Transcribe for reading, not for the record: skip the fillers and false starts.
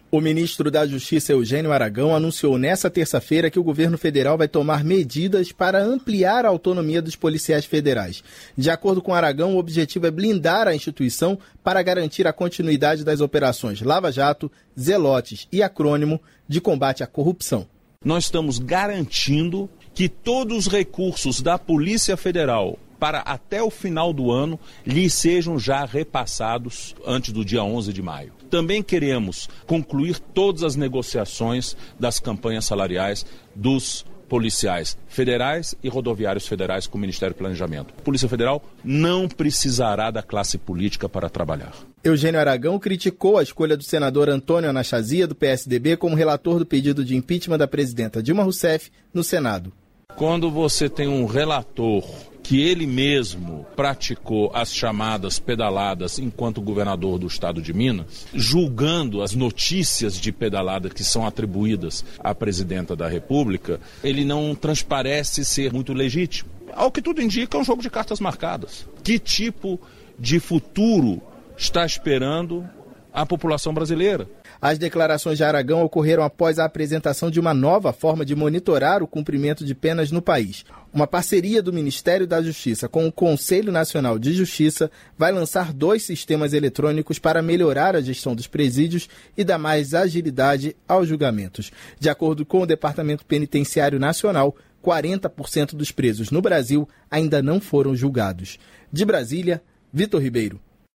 O ministro da Justiça, Eugênio Aragão, anunciou nesta terça-feira que o governo federal vai tomar medidas para ampliar a autonomia dos policiais federais. De acordo com Aragão, o objetivo é blindar a instituição para garantir a continuidade das operações Lava Jato, Zelotes e Acrônimo de combate à corrupção. Nós estamos garantindo que todos os recursos da Polícia Federal para até o final do ano lhe sejam já repassados antes do dia 11 de maio. Também queremos concluir todas as negociações das campanhas salariais dos policiais federais e rodoviários federais com o Ministério do Planejamento. A Polícia Federal não precisará da classe política para trabalhar. Eugênio Aragão criticou a escolha do senador Antônio Anastasia, do PSDB, como relator do pedido de impeachment da presidenta Dilma Rousseff no Senado. Quando você tem um relator que ele mesmo praticou as chamadas pedaladas enquanto governador do estado de Minas, julgando as notícias de pedalada que são atribuídas à presidenta da República, ele não transparece ser muito legítimo. Ao que tudo indica, é um jogo de cartas marcadas. Que tipo de futuro está esperando a população brasileira? As declarações de Aragão ocorreram após a apresentação de uma nova forma de monitorar o cumprimento de penas no país. Uma parceria do Ministério da Justiça com o Conselho Nacional de Justiça vai lançar 2 sistemas eletrônicos para melhorar a gestão dos presídios e dar mais agilidade aos julgamentos. De acordo com o Departamento Penitenciário Nacional, 40% dos presos no Brasil ainda não foram julgados. De Brasília, Vitor Ribeiro.